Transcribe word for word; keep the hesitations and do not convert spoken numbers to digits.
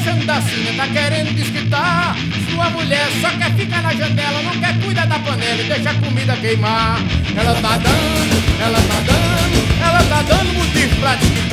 deixando da sina, tá querendo desquitar. Sua mulher só quer ficar na janela, não quer cuidar da panela e deixa a comida queimar. Ela tá dando, ela tá dando, ela tá dando motivo pra desquitar.